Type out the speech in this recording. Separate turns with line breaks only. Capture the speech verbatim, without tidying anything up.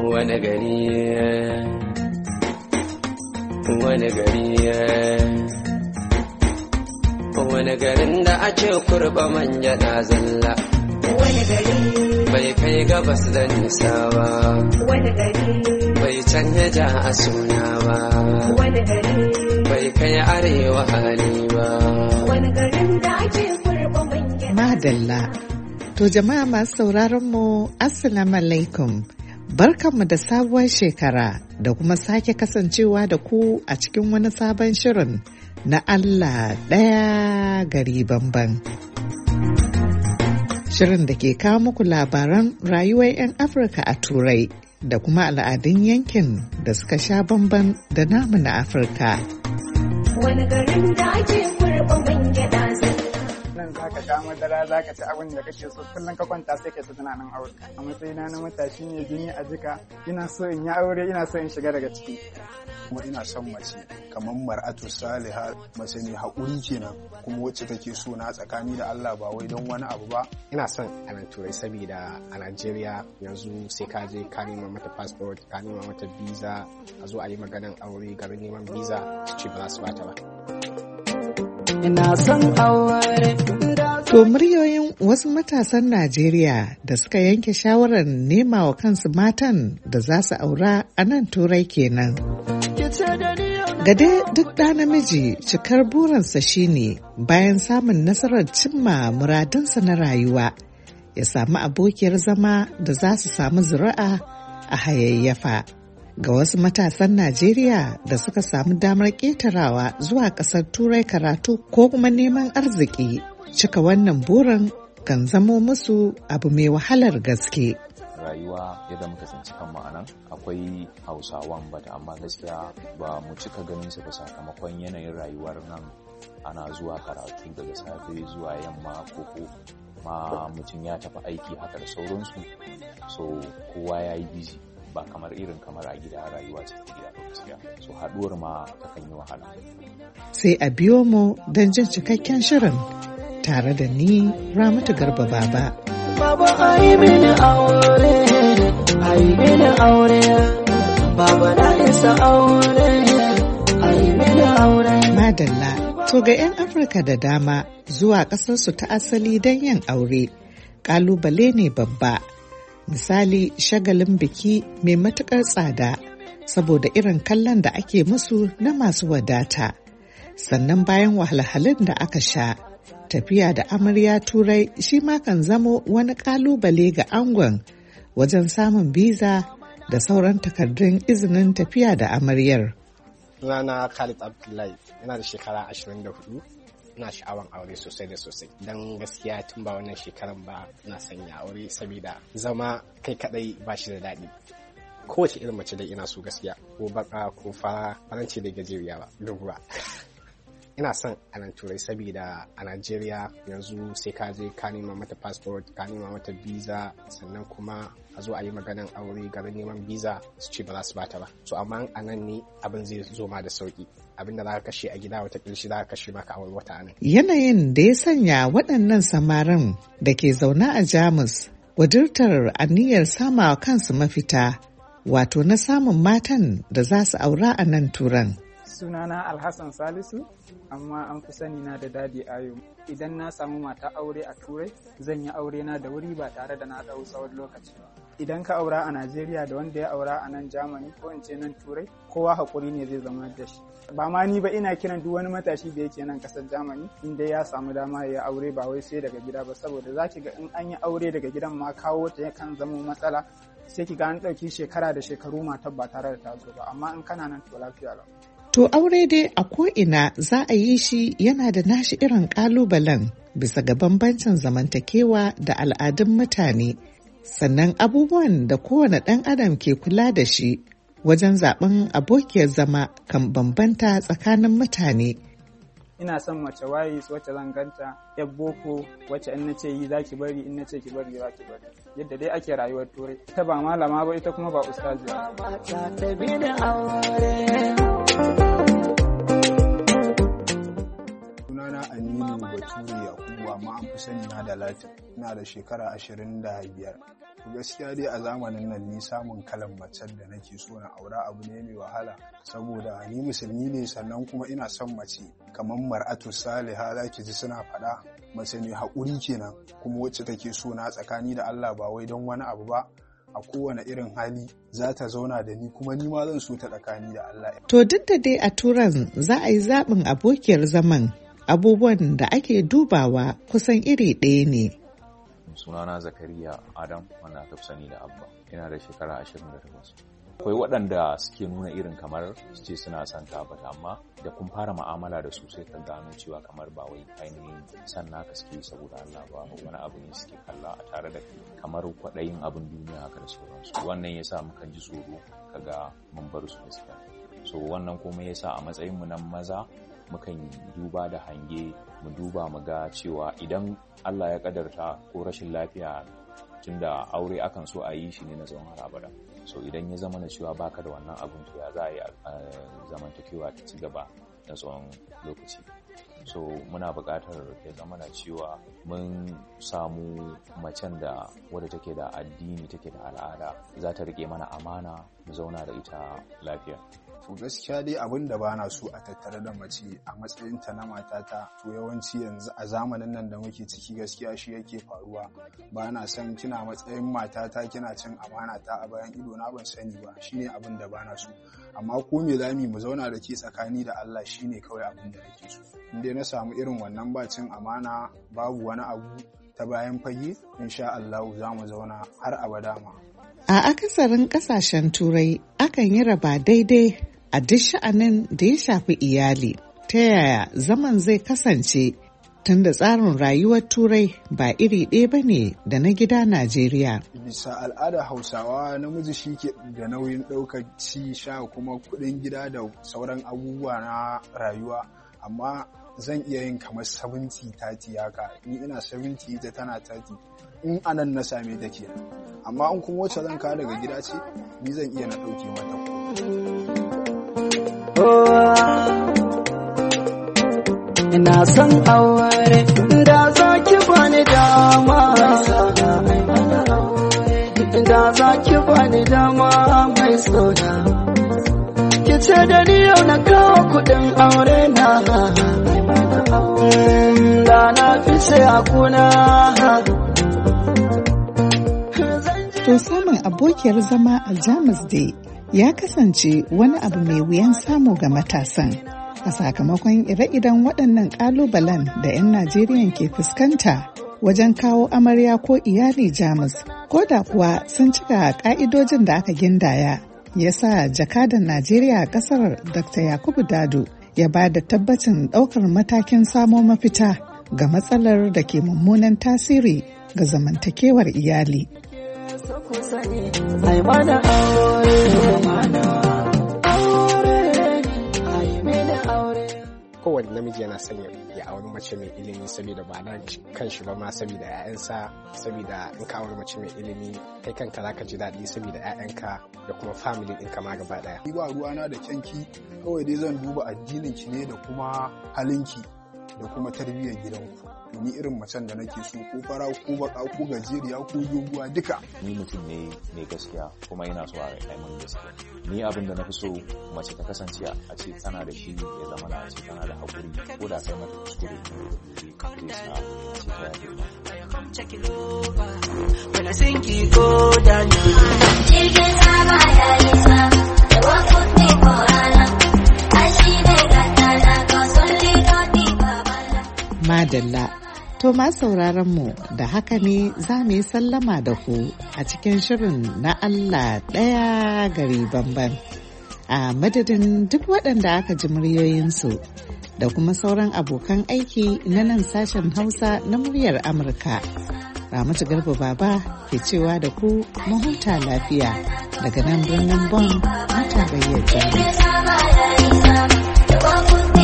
wani gari wani gari wani garin da ake kurba manja na zalla
wani gari
bai kai gabas da nisa ba
wani gari
bai canja ja a suna ba
wani gari
bai kai arewa hali ba
wani garin da ake kurba manja
madalla. To jama'a masu sauraron mu assalamu alaikum. Barkanmu da sabuwar shekara da kuma sake kasancewa da ku a cikin wani sabon shirin na Allah ɗaya gari bamban. Shirin da ke kawo muku labaran rayuwar 'yan Afirka a Turai da kuma al'adun yankin da suka sha bamban da namu na Afirka.
wani garin da ake kurba manja na zalla
nan za ka sha madara za ka ci abin da kake so kullum ka kwanta sai ka ta tunanin aure a matsayina na matashi ne jini a jika ina so in yi aure ina so in shiga daga ciki
kuma ina son mace kamar mar'atu saliha mace ne haƙuri kenan kuma wacce take so na tsakani da Allah ba wai don wani abu ba.
Ina son a nan turai saboda a Najeriya yanzu sai ka je ka nema mata passport ka nema mata visa a zo a yi maganan aure garin neman visa su ce ba za su bata ba.
ina son aure.
To muryoyin wasu matasan Najeriya da suka yanke shawarar nema wa kansu matan da za su aura a nan turai kenan. Gade duk ɗa namiji cikar burinsa shine bayan samun nasarar cimma muradinsa na rayuwa ya samu abokiyar zama da za su samu zuri'a a hayayyafa. Ga wasu matasan Najeriya da suka samu damar ƙetarawa zuwa ƙasar Turai karatu ko kuma neman arziki, cika wannan burin kan zamo musu abu mai wahalar gaske.
Rayuwa yadda muka tsinci kanmu a nan akwai hausawan bata amma gaskiya ba mu cika ganin su ba sakamakon yanayin rayuwar nan ana zuwa karatu daga safe zuwa yamma ko ma mutum ya tafi aiki haka da sauransu, so kowa ya yi busy ba kamar irin kamar a gida rayuwa ce ta gida gaskiya, so haɗuwar ma ta kan yi wahala.
Sai a biyo mu don jin cikakken shirin tare da ni Ramatu Garba Baba.
Baba ai mini aure ai mini aure baba na isa aure ai mini aure.
Madalla, to ga 'yan Afirka da dama zuwa ƙasarsu ta asali don yin aure ƙalubale ne babba. Misali shagalin biki mai matuƙar tsada saboda irin kallon da ake musu na masu wadata. Sannan bayan wahalhalun da aka sha, tafiya da amarya turai shi ma kan zamo wani ƙalubale ga angon wajen samun biza da sauran takardun izinin tafiya da amaryar.
Sunana Khalid Abdullahi, ina da shekara ashirin da hudu. Ina sha'awan aure sosai da sosai don gaskiya tun ba wannan shekaran ba ina sanya aure saboda zama kai kadai ba shi da daɗi. Kowace irin mace dai ina so gaskiya, ko baka ko fara faranci da gajeriya ba doguwa. Ina son a nan turai saboda a Najeriya yanzu sai ka je ka nema mata passport ka nema mata visa sannan kuma a zo a yi maganan aure garin neman visa su ce ba za su bata ba. So amma a nan ne abin zai zo ma da sauki, abin da za ka kashe a gida wata ƙirshi za ka kashe maka a wata nan.
Yanayin da ya sanya waɗannan samarin da ke zaune a Jamus ƙudurtar aniyar sama kansu mafita, wato na samun matan da za su aura a nan turan.
Sunana Alhassan Salisu, amma an fi sani na da Dadi Ayo. Idan na samu mata aure a Turai, zan yi aure na da wuri ba tare da na ɗau tsawon lokaci. Idan ka aura a Najeriya da wanda ya aura a nan Germany ko in ce nan Turai, kowa haƙuri ne zai zama da shi. Ba ma ni ba ina kiran duk wani matashi da yake nan ƙasar Germany inda ya samu dama ya aure ba wai sai daga gida ba, saboda za ki ga in an yi aure daga gidan ma kawo ta yakan zama matsala, sai ki ga an ɗauki shekara da shekaru matar ba tare da ta zo ba, amma in kana nan to lafiya lau.
To aure dai a ko'ina za a yi shi yana da nashi irin ƙalubalen bisa ga bambancin zamantakewa da al'adun mutane, sannan abubuwan da kowane ɗan adam ke kula da shi wajen zaɓen abokiyar zama kan bambanta tsakanin mutane.
Ina son mace waye wacce zan ganta yar boko wacce in nace yi zaki bari in nace ki bari za ki bari, yadda dai ake rayuwar turai. Ita ba malama ba ita kuma ba ustaziya.
Sunana Aminu Bature Yakubu amma an fi sani na da Latin. Ina da shekara ashirin da biyar. gaskiya dai a zamanin nan ni samun kalan macen da nake so na aura abu ne mai wahala, saboda ni musulmi ne sannan kuma ina son mace kamar mar'atu saliha za ki ji suna faɗa, mace mai haƙuri kenan kuma wacce take so na tsakani da Allah ba wai don wani abu ba, a kowane irin hali za ta zauna da ni kuma ni ma zan so ta tsakani da Allah.
To duk da dai a turan za a yi zaɓin abokiyar zaman, abubuwan da ake dubawa kusan iri ɗaya ne.
Sunana Zakariya Adam, wanda aka fi sani da Abba. Ina da shekara ashirin da takwas. Akwai waɗanda suke nuna irin kamar su ce suna son ta bata, amma da kun fara mu'amala da su sai ka gano cewa kamar ba wai ainihin san naka suke saboda Allah ba, wani abu ne suke kalla a tare da kai kamar kwaɗayin abin duniya haka da sauransu. Wannan yasa mukan ji tsoro kaga mun bar su gaskiya. So wannan kuma yasa a matsayin mu na maza mukan duba da hange, mu duba mu ga cewa idan Allah ya kadarta ko rashin lafiya, tunda aure akan so a yi shi ne na tsawon har abada. So idan ya zama na cewa baka da wannan abin, to ya za a yi zamantakewa ta ci gaba na tsawon lokaci. So muna buƙatar ya zama na cewa mun samu macen da wadda take da addini, take da al'ada, za ta rike mana amana, mu zauna da ita lafiya.
To gaskiya dai abin da bana so a tattare da mace a matsayinta na matata, to yawanci yanzu a zamanin nan da muke ciki gaskiya shi yake faruwa. Bana son kina matsayin matata kina cin amana ta a bayan ido na, ban sani ba, shine abin da bana so. Amma ko me zamu mu zauna da ke tsakani da Allah shine kawai abin da nake so. In dai na samu irin wannan ba cin amana, babu wani abu ta bayan fage, insha Allah za mu zauna har abada ma.
A akasarin kasashen Turai akan yi raba daidai a duk sha'anin da ya shafi iyali. Ta yaya zaman zai kasance tunda tsarin rayuwar Turai ba iri ɗaya ba ne da na gida Najeriya?
Bisa al'ada Hausawa, namiji shi ke da nauyin ɗaukar ci sha kuma kuɗin gida da sauran abubuwa na rayuwa, amma zan iya yin kamar sabinti tati haka, ni ina sabinti ita tana tati, in anan na same ta kenan. Amma in kuma wacce zan kawo daga gida ce, ni zan iya na ɗauke mata.
Ina son aure da za ki bani dama, da za ki bani dama mai sona, ki ce da ni yau na kawo kuɗin aure na, da na fi sai a kuna.
To samun abokiyar zama a Jamus dai ya kasance wani abu mai wuyan samu ga matasan, a sakamakon ire-iren waɗannan ƙalubalen da 'yan Najeriya ke fuskanta wajen kawo amarya ko iyali Jamus, ko da kuwa sun cika ƙa'idojin da aka gindaya. Ya sa jakadan Najeriya a ƙasar Dokta Yakubu Dado ya ba da tabbacin ɗaukar matakin samo mafita ga matsalar da ke mummunan tasiri ga zamantakewar iyali.
Kowane namiji yana son ya auri mace mai ilimi, saboda ba na kan shi ba ma, saboda 'ya'yansa, saboda in ka auri mace mai ilimi kai kanka za ka ji daɗi, saboda 'ya'yanka da kuma family ɗinka ma gaba ɗaya.
Ni ba ruwana da kyanki, kawai dai zan duba addininki ne da kuma halinki da kuma tarbiyyar gidanku. Ni irin macen da nake so, ko fara ko baka ko gajeriya ko doguwa duka.
Ni mutum ne mai gaskiya kuma ina so a yi min gaskiya. Ni abin da na fi so mace ta kasance a ce tana da shi, ya zama na ce tana da haƙuri, ko da kai mata kuskure zai sa ce ta yafe ma.
Madalla. To ma sauraron mu da haka ne za mu yi sallama da ku a cikin shirin na Allah ɗaya gari bamban. A madadin duk waɗanda aka ji muryoyinsu da kuma sauran abokan aiki na nan sashen Hausa na muryar Amurka. Ramatu Garba Baba ke cewa da ku mu huta lafiya daga nan birnin Bonn na tarayyar Jamus.